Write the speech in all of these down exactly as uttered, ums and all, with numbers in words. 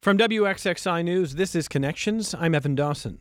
From W X X I News, this is Connections. I'm Evan Dawson.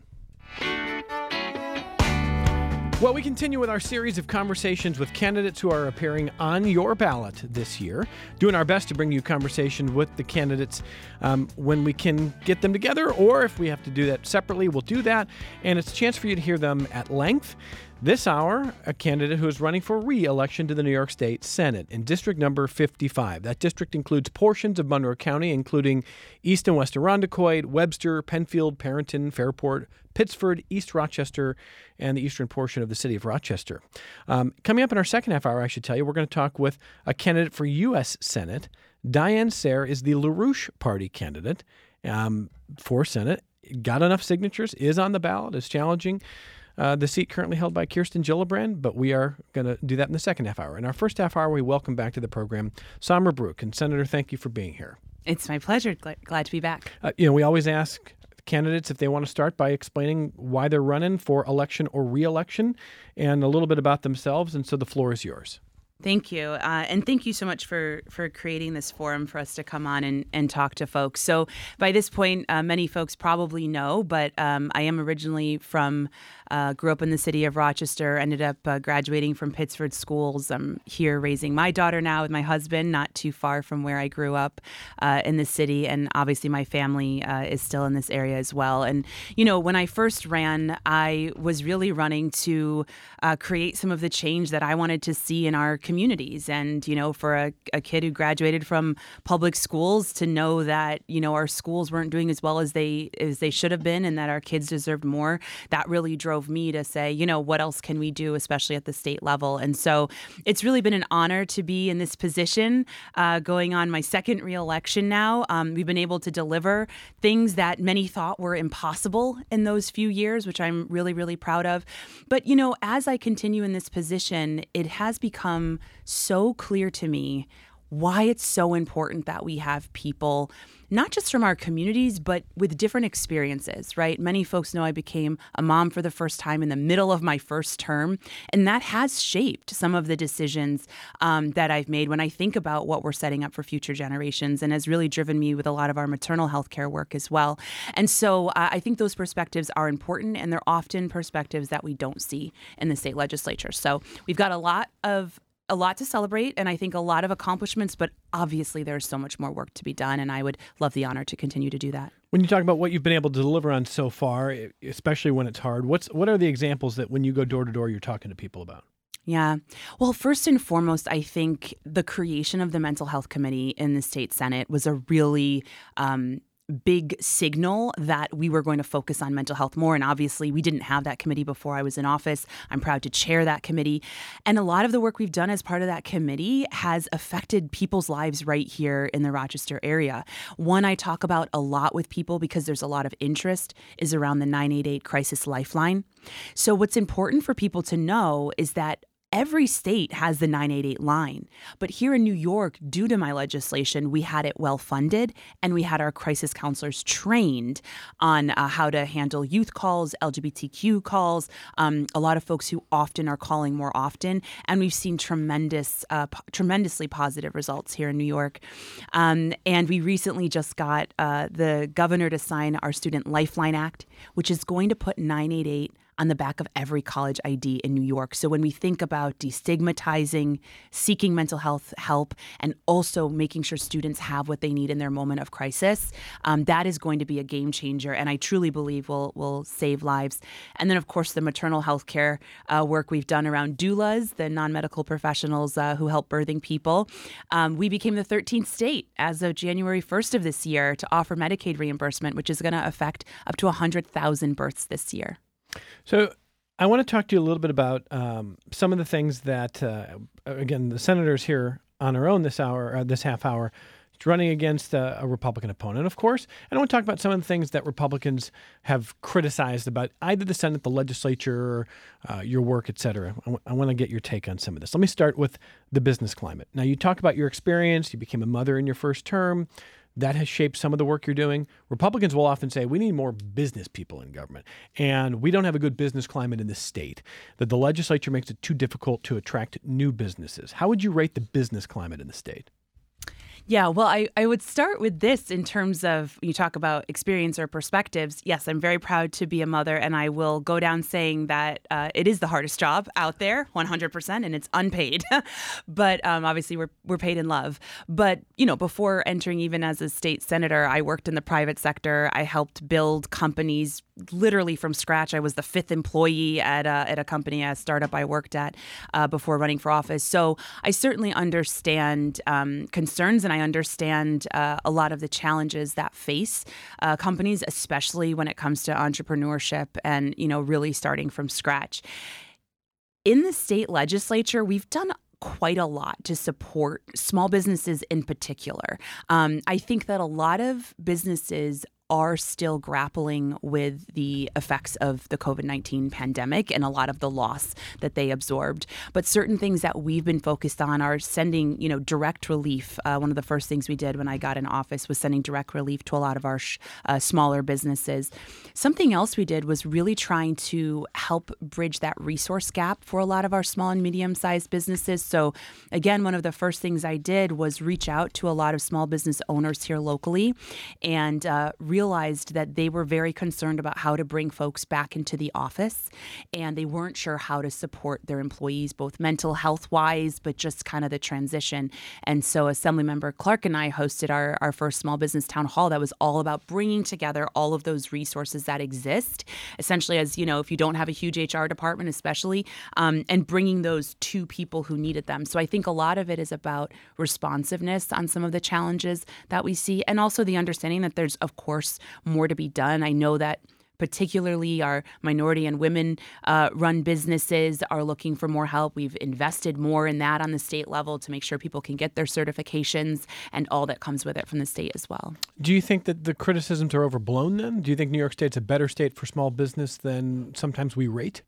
Well, we continue with our series of conversations with candidates who are appearing on your ballot this year, doing our best to bring you conversation with the candidates um, when we can get them together, or if we have to do that separately, we'll do that. And it's a chance for you to hear them at length. This hour, a candidate who is running for re-election to the New York State Senate in district number fifty-five. That district includes portions of Monroe County, including East and West Irondequoit, Webster, Penfield, Perrinton, Fairport, Pittsford, East Rochester, and the eastern portion of the city of Rochester. Um, coming up in our second half hour, I should tell you, we're going to talk with a candidate for U S Senate. Diane Sayre is the LaRouche Party candidate um, for Senate. Got enough signatures, is on the ballot, is challenging Uh, the seat currently held by Kirsten Gillibrand, but we are going to do that in the second half hour. In our first half hour, we welcome back to the program Samra Brook. And Senator, thank you for being here. It's my pleasure. Glad, glad to be back. Uh, you know, we always ask candidates if they want to start by explaining why they're running for election or re-election and a little bit about themselves. And so the floor is yours. Thank you. Uh, and thank you so much for, for creating this forum for us to come on and, and talk to folks. So by this point, uh, many folks probably know, but um, I am originally from, uh, grew up in the city of Rochester, ended up uh, graduating from Pittsford schools. I'm here raising my daughter now with my husband, not too far from where I grew up uh, in the city. And obviously my family uh, is still in this area as well. And, you know, when I first ran, I was really running to uh, create some of the change that I wanted to see in our community. communities. And, you know, for a, a kid who graduated from public schools to know that, you know, our schools weren't doing as well as they as they should have been and that our kids deserved more, that really drove me to say, you know, what else can we do, especially at the state level? And so it's really been an honor to be in this position, uh, going on my second reelection now. Um, we've been able to deliver things that many thought were impossible in those few years, which I'm really, really proud of. But, you know, as I continue in this position, it has become so clear to me why it's so important that we have people, not just from our communities, but with different experiences, right? Many folks know I became a mom for the first time in the middle of my first term, and that has shaped some of the decisions um, that I've made when I think about what we're setting up for future generations, and has really driven me with a lot of our maternal health care work as well. And so uh, I think those perspectives are important, and they're often perspectives that we don't see in the state legislature. So we've got a lot of a lot to celebrate, and I think a lot of accomplishments, but obviously there's so much more work to be done, and I would love the honor to continue to do that. When you talk about what you've been able to deliver on so far, especially when it's hard, what's what are the examples that when you go door to door, you're talking to people about? Yeah. Well, first and foremost, I think the creation of the Mental Health Committee in the state Senate was a really um, big signal that we were going to focus on mental health more. And obviously, we didn't have that committee before I was in office. I'm proud to chair that committee. And a lot of the work we've done as part of that committee has affected people's lives right here in the Rochester area. One I talk about a lot with people because there's a lot of interest is around the nine eight eight Crisis Lifeline. So what's important for people to know is that every state has the nine eight eight line, but here in New York, due to my legislation, we had it well funded, and we had our crisis counselors trained on uh, how to handle youth calls, L G B T Q calls, um, a lot of folks who often are calling more often, and we've seen tremendous, uh, p- tremendously positive results here in New York. Um, and we recently just got uh, the governor to sign our Student Lifeline Act, which is going to put nine eight eight on the back of every college I D in New York. So when we think about destigmatizing, seeking mental health help, and also making sure students have what they need in their moment of crisis, um, that is going to be a game changer, and I truly believe will will save lives. And then, of course, the maternal health care uh, work we've done around doulas, the non-medical professionals uh, who help birthing people. Um, we became the thirteenth state as of January first of this year to offer Medicaid reimbursement, which is going to affect up to one hundred thousand births this year. So I want to talk to you a little bit about um, some of the things that, uh, again, the senators here on our own this hour, uh, this half hour, running against a, a Republican opponent, of course. And I want to talk about some of the things that Republicans have criticized about either the Senate, the legislature, or, uh, your work, et cetera. I, w- I want to get your take on some of this. Let me start with the business climate. Now, you talk about your experience. You became a mother in your first term. That has shaped some of the work you're doing. Republicans will often say, we need more business people in government, and we don't have a good business climate in this state, that the legislature makes it too difficult to attract new businesses. How would you rate the business climate in the state? Yeah, well, I, I would start with this in terms of you talk about experience or perspectives. Yes, I'm very proud to be a mother, and I will go down saying that uh, it is the hardest job out there, one hundred percent, and it's unpaid. But um, obviously, we're we're paid in love. But you know, before entering even as a state senator, I worked in the private sector. I helped build companies literally from scratch. I was the fifth employee at a, at a company, a startup I worked at uh, before running for office. So I certainly understand um, concerns, and I understand uh, a lot of the challenges that face uh, companies, especially when it comes to entrepreneurship and, you know, really starting from scratch. In the state legislature, we've done quite a lot to support small businesses in particular. Um, I think that a lot of businesses are still grappling with the effects of the COVID nineteen pandemic and a lot of the loss that they absorbed. But certain things that we've been focused on are sending, you know, direct relief. Uh, one of the first things we did when I got in office was sending direct relief to a lot of our sh- uh, smaller businesses. Something else we did was really trying to help bridge that resource gap for a lot of our small and medium-sized businesses. So again, one of the first things I did was reach out to a lot of small business owners here locally and uh, really realized that they were very concerned about how to bring folks back into the office, and they weren't sure how to support their employees, both mental health wise, but just kind of the transition. And so Assemblymember Clark and I hosted our, our first small business town hall that was all about bringing together all of those resources that exist, essentially as, you know, if you don't have a huge H R department, especially, um, and bringing those to people who needed them. So I think a lot of it is about responsiveness on some of the challenges that we see, and also the understanding that there's, of course, more to be done. I know that particularly our minority and women uh, run businesses are looking for more help. We've invested more in that on the state level to make sure people can get their certifications and all that comes with it from the state as well. Do you think that the criticisms are overblown then? Do you think New York State's a better state for small business than sometimes we rate?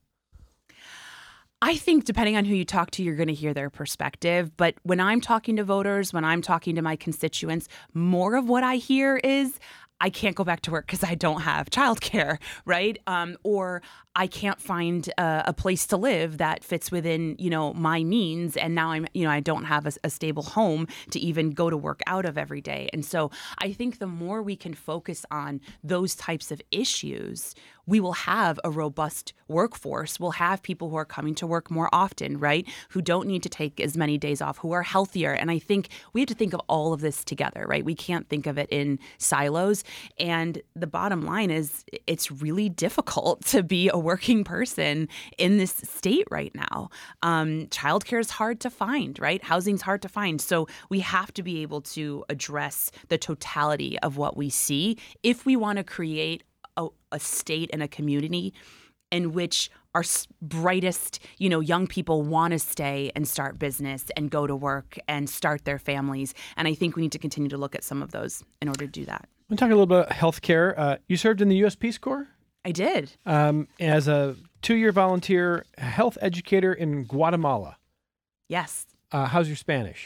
I think depending on who you talk to, you're going to hear their perspective. But when I'm talking to voters, when I'm talking to my constituents, more of what I hear is, I can't go back to work because I don't have childcare, right? Um, or I can't find a, a place to live that fits within, you know, my means. And now I'm, you know, I don't have a, a stable home to even go to work out of every day. And so I think the more we can focus on those types of issues, we will have a robust workforce. We'll have people who are coming to work more often, right? Who don't need to take as many days off, who are healthier. And I think we have to think of all of this together, right? We can't think of it in silos. And the bottom line is it's really difficult to be a working person in this state right now. Um, childcare is hard to find, right? Housing's hard to find. So we have to be able to address the totality of what we see if we want to create a, a state and a community in which our brightest, you know, young people want to stay and start business and go to work and start their families. And I think we need to continue to look at some of those in order to do that. We're talking a little bit about healthcare. Uh, you served in the U S Peace Corps? I did. Um, as a two-year volunteer health educator in Guatemala. Yes. Uh, how's your Spanish?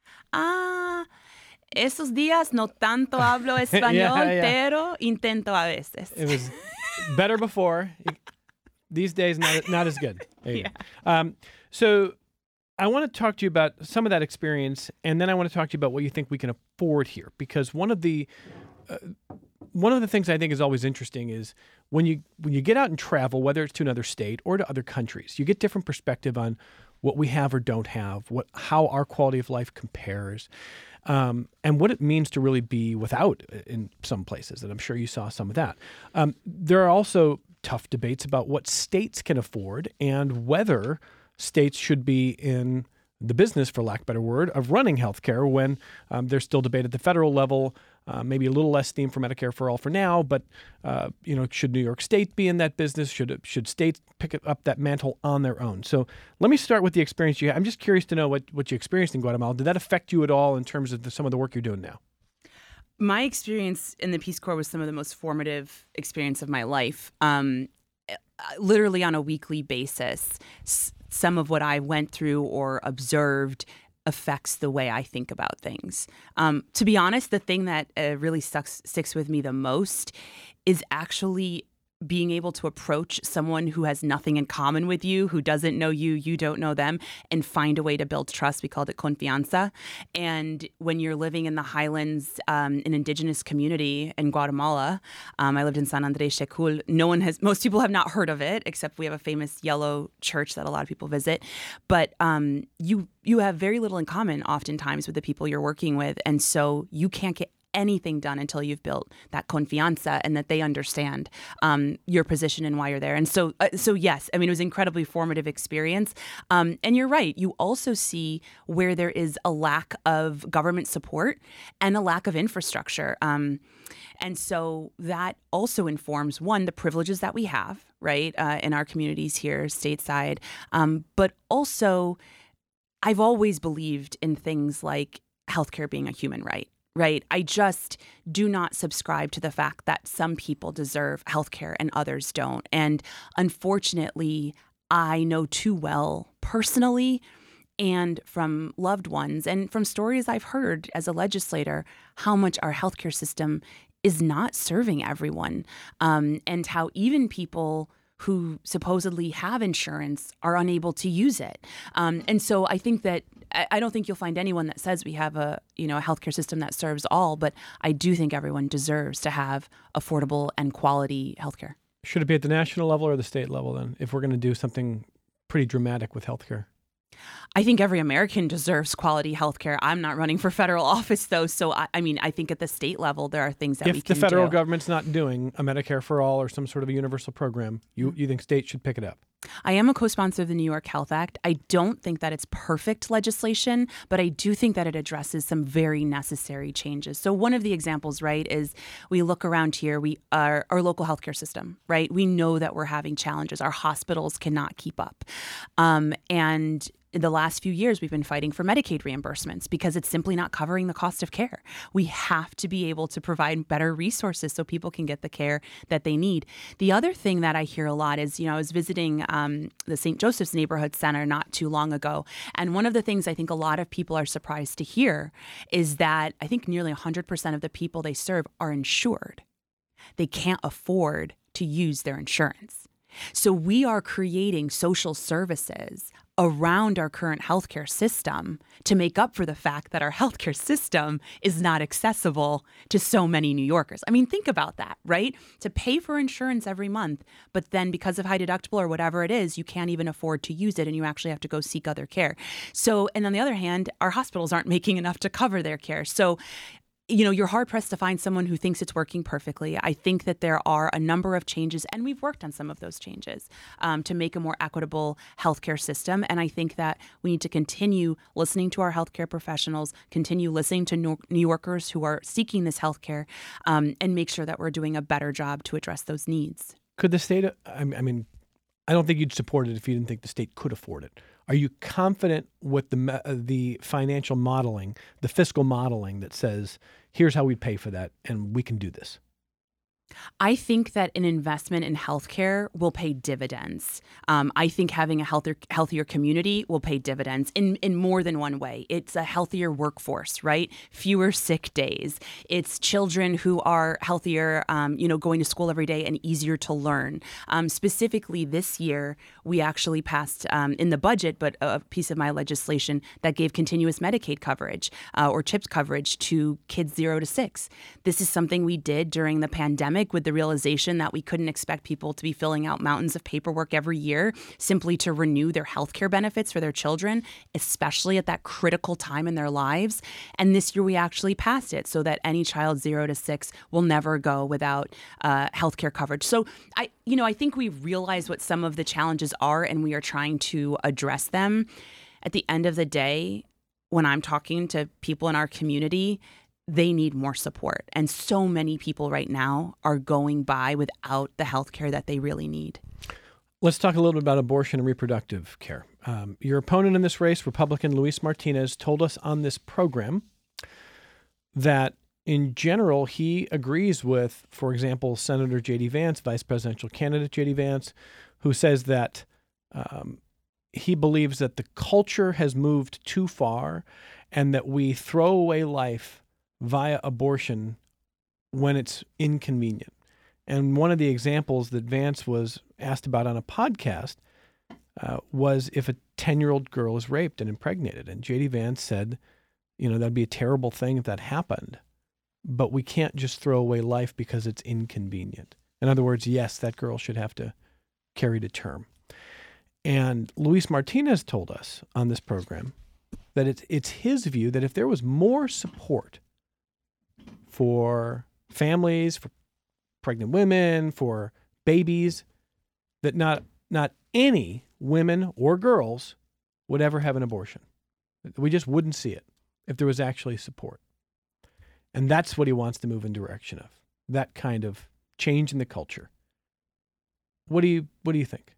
Ah, esos días no tanto hablo español, yeah, yeah. pero intento a veces. It was better before. These days, not not as good. Yeah. Um, so I want to talk to you about some of that experience, and then I want to talk to you about what you think we can afford here. Because one of the uh, one of the things I think is always interesting is when you when you get out and travel, whether it's to another state or to other countries, you get different perspective on what we have or don't have, what how our quality of life compares, um, and what it means to really be without in some places. And I'm sure you saw some of that. Um, there are also tough debates about what states can afford and whether states should be in the business, for lack of a better word, of running healthcare when um, there's still debate at the federal level, uh, maybe a little less steam for Medicare for all for now, but uh, you know, should New York State be in that business? Should should states pick up that mantle on their own? So let me start with the experience you had. I'm just curious to know what, what you experienced in Guatemala. Did that affect you at all in terms of the, some of the work you're doing now? My experience in the Peace Corps was some of the most formative experience of my life. Um, literally on a weekly basis, s- some of what I went through or observed affects the way I think about things. Um, to be honest, the thing that uh, really stuck, sticks with me the most is actually being able to approach someone who has nothing in common with you, who doesn't know you, you don't know them, and find a way to build trust. We called it confianza. And when you're living in the highlands, um, an indigenous community in Guatemala, um, I lived in San Andrés Xecul. No one has, most people have not heard of it, except we have a famous yellow church that a lot of people visit. But um, you you have very little in common oftentimes with the people you're working with. And so you can't get anything done until you've built that confianza and that they understand um, your position and why you're there. And so, uh, so yes, I mean, it was an incredibly formative experience. Um, and you're right. You also see where there is a lack of government support and a lack of infrastructure. Um, and so that also informs, one, the privileges that we have, right, uh, in our communities here stateside. Um, but also, I've always believed in things like healthcare being a human right. Right. I just do not subscribe to the fact that some people deserve healthcare and others don't. And unfortunately, I know too well personally and from loved ones and from stories I've heard as a legislator, how much our healthcare system is not serving everyone, um, and how even people who supposedly have insurance are unable to use it. Um, and so I think that I don't think you'll find anyone that says we have a, you know, a healthcare system that serves all, but I do think everyone deserves to have affordable and quality healthcare. Should it be at the national level or the state level then, if we're going to do something pretty dramatic with healthcare? I think every American deserves quality healthcare. I'm not running for federal office, though. So, I, I mean, I think at the state level, there are things that if we can do. If the federal government's not doing a Medicare for all or some sort of a universal program, you, you think states should pick it up? I am a co-sponsor of the New York Health Act. I don't think that it's perfect legislation, but I do think that it addresses some very necessary changes. So one of the examples, right, is we look around here, we are our local healthcare system, right? We know that we're having challenges. Our hospitals cannot keep up. Um, and in the last few years, we've been fighting for Medicaid reimbursements because it's simply not covering the cost of care. We have to be able to provide better resources so people can get the care that they need. The other thing that I hear a lot is, you know, I was visiting um, the Saint Joseph's Neighborhood Center not too long ago. And one of the things I think a lot of people are surprised to hear is that I think nearly one hundred percent of the people they serve are insured. They can't afford to use their insurance. So we are creating social services around our current healthcare system to make up for the fact that our healthcare system is not accessible to so many New Yorkers. I mean, think about that, right? To pay for insurance every month, but then because of high deductible or whatever it is, you can't even afford to use it and you actually have to go seek other care. So, and on the other hand, our hospitals aren't making enough to cover their care. So, you know, you're hard-pressed to find someone who thinks it's working perfectly. I think that there are a number of changes, and we've worked on some of those changes um, to make a more equitable healthcare system. And I think that we need to continue listening to our healthcare professionals, continue listening to New Yorkers who are seeking this healthcare, um, and make sure that we're doing a better job to address those needs. Could the state, I mean, I don't think you'd support it if you didn't think the state could afford it. Are you confident with the uh, the financial modeling, the fiscal modeling that says, here's how we pay for that and we can do this? I think that an investment in healthcare will pay dividends. Um, I think having a healthier, healthier community will pay dividends in, in more than one way. It's a healthier workforce, right? Fewer sick days. It's children who are healthier, um, you know, going to school every day and easier to learn. Um, specifically this year, we actually passed um, in the budget, but a piece of my legislation that gave continuous Medicaid coverage uh, or CHIPS coverage to kids zero to six. This is something we did during the pandemic with the realization that we couldn't expect people to be filling out mountains of paperwork every year simply to renew their health care benefits for their children, especially at that critical time in their lives. And this year we actually passed it so that any child zero to six will never go without uh, health care coverage. So I, you know, I think we realize what some of the challenges are and we are trying to address them. At the end of the day, when I'm talking to people in our community, they need more support. And so many people right now are going by without the health care that they really need. Let's talk a little bit about abortion and reproductive care. Um, your opponent in this race, Republican Luis Martinez, told us on this program that in general, he agrees with, for example, Senator J D Vance, vice presidential candidate J D Vance, who says that um, he believes that the culture has moved too far and that we throw away life via abortion when it's inconvenient. And one of the examples that Vance was asked about on a podcast uh, was if a ten-year-old girl is raped and impregnated. And J D. Vance said, you know, that'd be a terrible thing if that happened, but we can't just throw away life because it's inconvenient. In other words, yes, that girl should have to carry to term. And Luis Martinez told us on this program that it's, it's his view that if there was more support for families, for pregnant women, for babies, that not not any women or girls would ever have an abortion. We just wouldn't see it if there was actually support. And that's what he wants to move in direction of, that kind of change in the culture. What do you what do you think?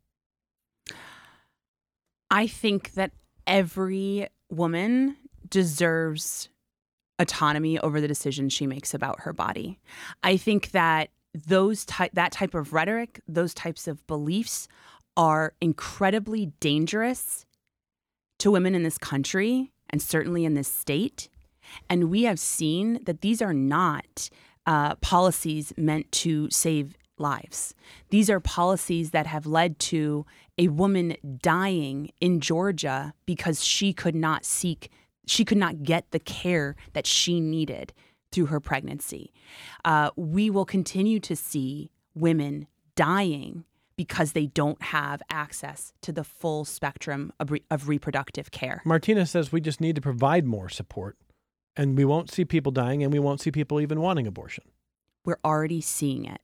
I think that every woman deserves autonomy over the decisions she makes about her body. I think that those ty- that type of rhetoric, those types of beliefs are incredibly dangerous to women in this country and certainly in this state. And we have seen that these are not uh, policies meant to save lives. These are policies that have led to a woman dying in Georgia because she could not seek, she could not get the care that she needed through her pregnancy. Uh, we will continue to see women dying because they don't have access to the full spectrum of, re- of reproductive care. Martinez says we just need to provide more support, and we won't see people dying, and we won't see people even wanting abortion. We're already seeing it.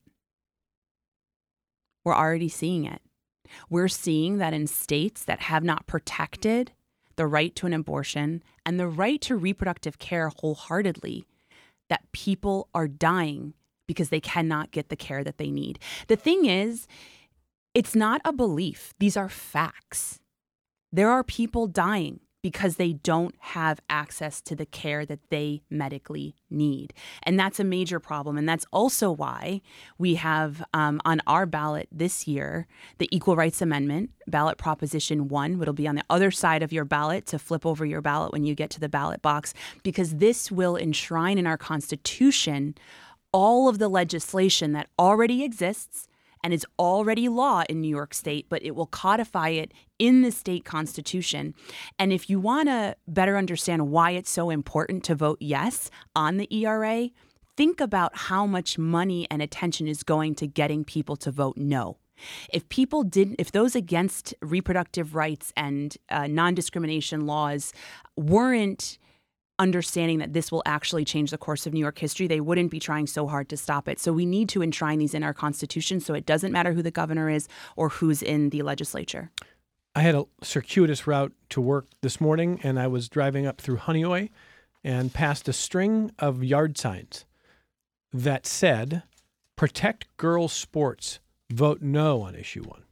We're already seeing it. We're seeing that in states that have not protected the right to an abortion and the right to reproductive care wholeheartedly, that people are dying because they cannot get the care that they need. The thing is, it's not a belief. These are facts. There are people dying because they don't have access to the care that they medically need. And that's a major problem. And that's also why we have um, on our ballot this year, the Equal Rights Amendment, ballot Proposition one, which will be on the other side of your ballot to flip over your ballot when you get to the ballot box, because this will enshrine in our Constitution all of the legislation that already exists and is already law in New York State, but it will codify it in the state constitution. And if you want to better understand why it's so important to vote yes on the E R A, think about how much money and attention is going to getting people to vote no. If people didn't, if those against reproductive rights and uh, non-discrimination laws weren't understanding that this will actually change the course of New York history, they wouldn't be trying so hard to stop it. So we need to enshrine these in our Constitution so it doesn't matter who the governor is or who's in the legislature. I had a circuitous route to work this morning, and I was driving up through Honeoye and passed a string of yard signs that said, "Protect girls' sports, vote no on issue one."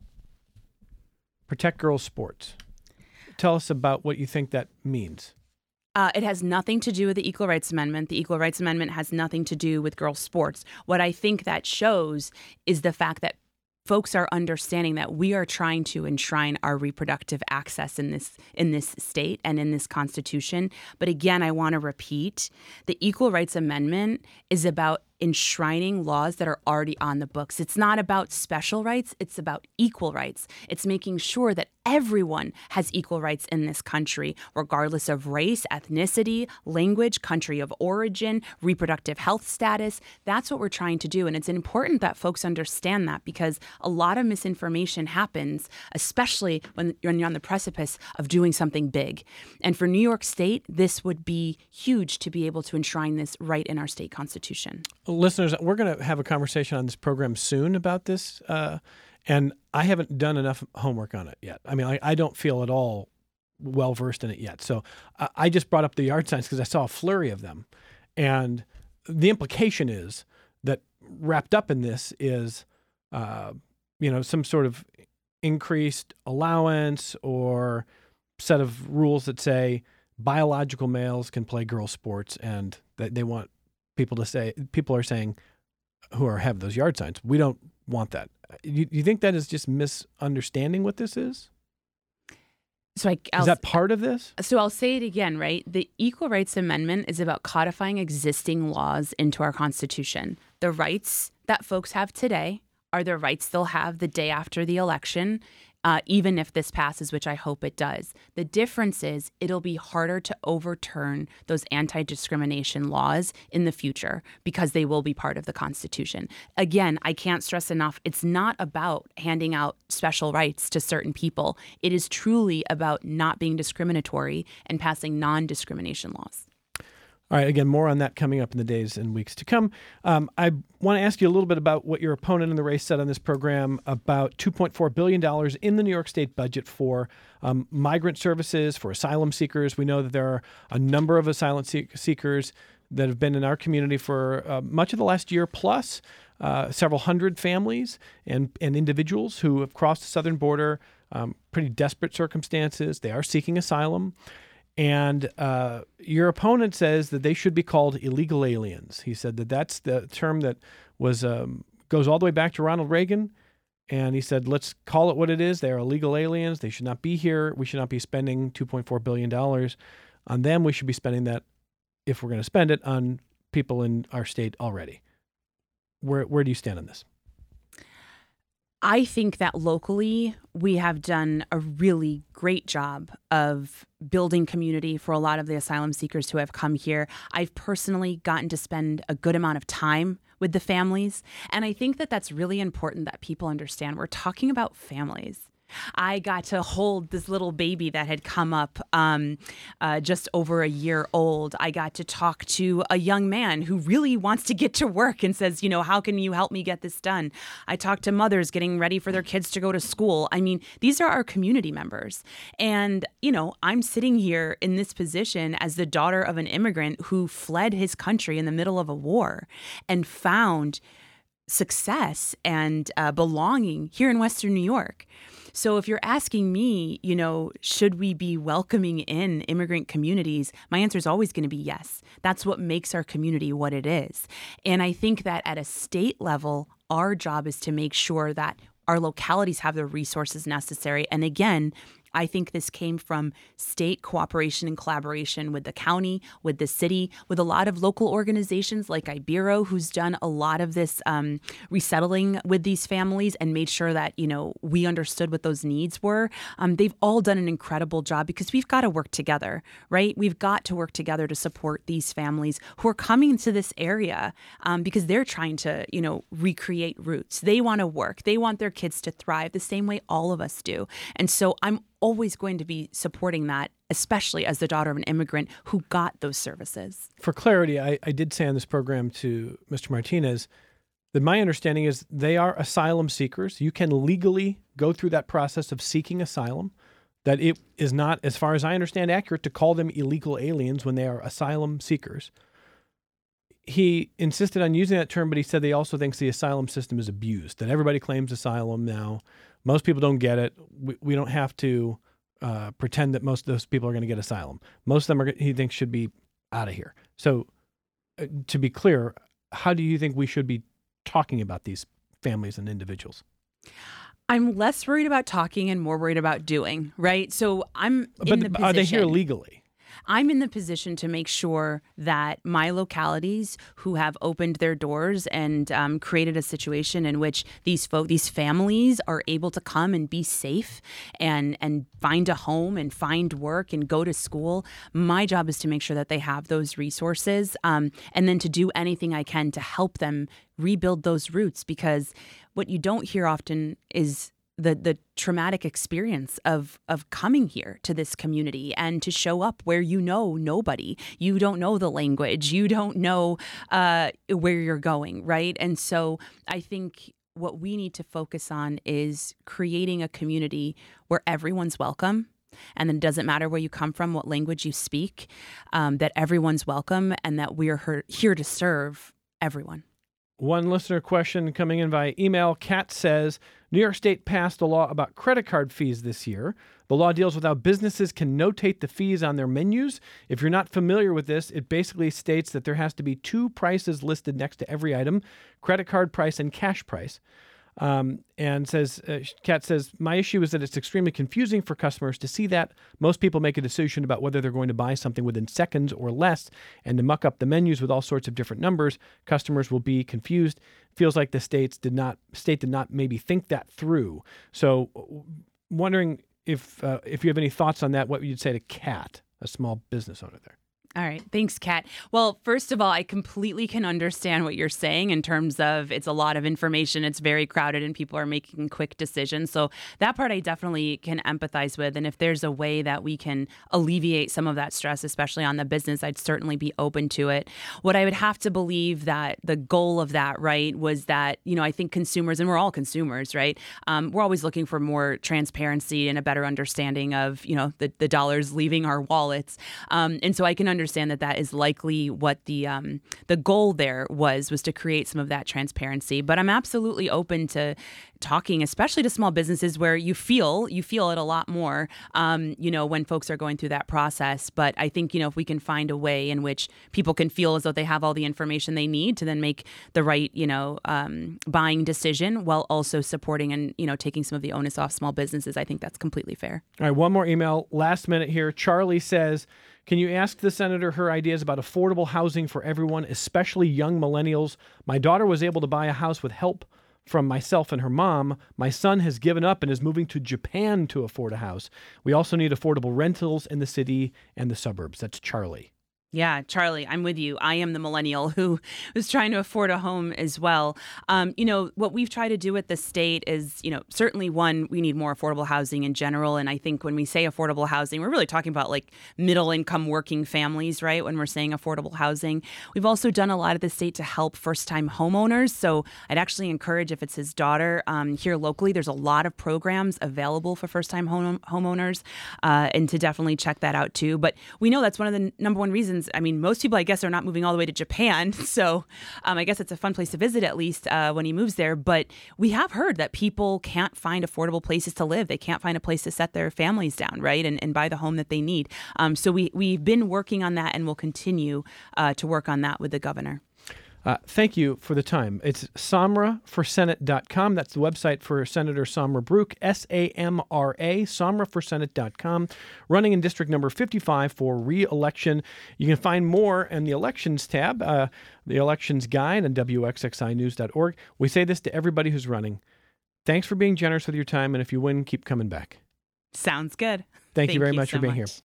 Protect girls' sports. Tell us about what you think that means. Uh, it has nothing to do with the Equal Rights Amendment. The Equal Rights Amendment has nothing to do with girls' sports. What I think that shows is the fact that folks are understanding that we are trying to enshrine our reproductive access in this in this state and in this Constitution. But again, I want to repeat, the Equal Rights Amendment is about enshrining laws that are already on the books. It's not about special rights. It's about equal rights. It's making sure that everyone has equal rights in this country, regardless of race, ethnicity, language, country of origin, reproductive health status. That's what we're trying to do. And it's important that folks understand that, because a lot of misinformation happens, especially when you're on the precipice of doing something big. And for New York State, this would be huge to be able to enshrine this right in our state constitution. Listeners, we're going to have a conversation on this program soon about this, uh, and I haven't done enough homework on it yet. I mean, I, I don't feel at all well-versed in it yet. So I, I just brought up the yard signs because I saw a flurry of them. And the implication is that wrapped up in this is, uh, you know, some sort of increased allowance or set of rules that say biological males can play girl sports, and that they want people to say, people are saying, who are have those yard signs, we don't want that. You, you think that is just misunderstanding what this is? So I, I'll, Is that part of this? So I'll say it again, right? The Equal Rights Amendment is about codifying existing laws into our Constitution. The rights that folks have today are the rights they'll have the day after the election, uh, even if this passes, which I hope it does. The difference is it'll be harder to overturn those anti-discrimination laws in the future because they will be part of the Constitution. Again, I can't stress enough, it's not about handing out special rights to certain people. It is truly about not being discriminatory and passing non-discrimination laws. All right, again, more on that coming up in the days and weeks to come. Um, I want to ask you a little bit about what your opponent in the race said on this program about two point four billion dollars in the New York State budget for um, migrant services, for asylum seekers. We know that there are a number of asylum seek- seekers that have been in our community for uh, much of the last year plus, uh, several hundred families and, and individuals who have crossed the southern border, um, pretty desperate circumstances. They are seeking asylum. And uh, your opponent says that they should be called illegal aliens. He said that that's the term that was um, goes all the way back to Ronald Reagan. And he said, let's call it what it is. They are illegal aliens. They should not be here. We should not be spending two point four billion dollars on them. We should be spending that, if we're going to spend it, on people in our state already. Where where do you stand on this? I think that locally we have done a really great job of building community for a lot of the asylum seekers who have come here. I've personally gotten to spend a good amount of time with the families. And I think that that's really important that people understand. We're talking about families. I got to hold this little baby that had come up um, uh, just over a year old. I got to talk to a young man who really wants to get to work and says, you know, how can you help me get this done? I talked to mothers getting ready for their kids to go to school. I mean, these are our community members. And, you know, I'm sitting here in this position as the daughter of an immigrant who fled his country in the middle of a war and found success and uh, belonging here in Western New York. So if you're asking me, you know, should we be welcoming in immigrant communities? My answer is always going to be yes. That's what makes our community what it is. And I think that at a state level, our job is to make sure that our localities have the resources necessary. And again, I think this came from state cooperation and collaboration with the county, with the city, with a lot of local organizations like Ibero, who's done a lot of this um, resettling with these families and made sure that, you know, we understood what those needs were. Um, they've all done an incredible job because we've got to work together, right? We've got to work together to support these families who are coming to this area um, because they're trying to, you know, recreate roots. They want to work. They want their kids to thrive the same way all of us do. And so I'm always going to be supporting that, especially as the daughter of an immigrant who got those services. For clarity, I, I did say on this program to Mister Martinez that my understanding is they are asylum seekers. You can legally go through that process of seeking asylum, that it is not, as far as I understand, accurate to call them illegal aliens when they are asylum seekers. He insisted on using that term, but he said he also thinks the asylum system is abused, that everybody claims asylum now. Most people don't get it. We, we don't have to uh, pretend that most of those people are going to get asylum. Most of them are, he thinks, should be out of here. So uh, to be clear, how do you think we should be talking about these families and individuals? I'm less worried about talking and more worried about doing, right? So I'm in but the position. Are they here legally? I'm in the position to make sure that my localities who have opened their doors and um, created a situation in which these folk, these families are able to come and be safe and and find a home and find work and go to school. My job is to make sure that they have those resources um, and then to do anything I can to help them rebuild those roots, because what you don't hear often is the the traumatic experience of of coming here to this community and to show up where you know nobody. You don't know the language. You don't know uh, where you're going, right? And so I think what we need to focus on is creating a community where everyone's welcome. And then it doesn't matter where you come from, what language you speak, um, that everyone's welcome and that we're her- here to serve everyone. One listener question coming in via email. Kat says, New York State passed a law about credit card fees this year. The law deals with how businesses can notate the fees on their menus. If you're not familiar with this, it basically states that there has to be two prices listed next to every item, credit card price and cash price. Um, and says, uh, Kat says, my issue is that it's extremely confusing for customers to see that. Most people make a decision about whether they're going to buy something within seconds or less, and to muck up the menus with all sorts of different numbers, customers will be confused. Feels like the states did not state did not maybe think that through. So, wondering if uh, if you have any thoughts on that, what would you say to Kat, a small business owner there? All right. Thanks, Kat. Well, first of all, I completely can understand what you're saying in terms of it's a lot of information. It's very crowded and people are making quick decisions. So that part I definitely can empathize with. And if there's a way that we can alleviate some of that stress, especially on the business, I'd certainly be open to it. What I would have to believe that the goal of that, right, was that, you know, I think consumers, and we're all consumers, right, um, we're always looking for more transparency and a better understanding of, you know, the, the dollars leaving our wallets. Um, and so I can understand understand that that is likely what the um, the goal there was, was to create some of that transparency. But I'm absolutely open to talking, especially to small businesses where you feel you feel it a lot more, um, you know, when folks are going through that process. But I think, you know, if we can find a way in which people can feel as though they have all the information they need to then make the right, you know, um, buying decision while also supporting and, you know, taking some of the onus off small businesses, I think that's completely fair. All right, one more email, last minute here. Charlie says, can you ask the senator her ideas about affordable housing for everyone, especially young millennials? My daughter was able to buy a house with help from myself and her mom. My son has given up and is moving to Japan to afford a house. We also need affordable rentals in the city and the suburbs. That's Charlie. Yeah, Charlie, I'm with you. I am the millennial who was trying to afford a home as well. Um, you know, what we've tried to do at the state is, you know, certainly one, we need more affordable housing in general. And I think when we say affordable housing, we're really talking about like middle income working families, right? When we're saying affordable housing. We've also done a lot at the state to help first time homeowners. So I'd actually encourage, if it's his daughter um, here locally, there's a lot of programs available for first time home homeowners uh, and to definitely check that out too. But we know that's one of the n- number one reasons. I mean, most people, I guess, are not moving all the way to Japan. So um, I guess it's a fun place to visit, at least uh, when he moves there. But we have heard that people can't find affordable places to live. They can't find a place to set their families down, right, and, and buy the home that they need. Um, so we, we've been working on that and will continue uh, to work on that with the governor. Uh, thank you for the time. It's samra for senate dot com. That's the website for Senator Samra Brouk, S A M R A, samra for senate dot com, running in district number fifty-five for re-election. You can find more in the elections tab, uh, the elections guide on W X X I news dot org. We say this to everybody who's running. Thanks for being generous with your time, and if you win, keep coming back. Sounds good. Thank, Thank you very you much so for being much. here.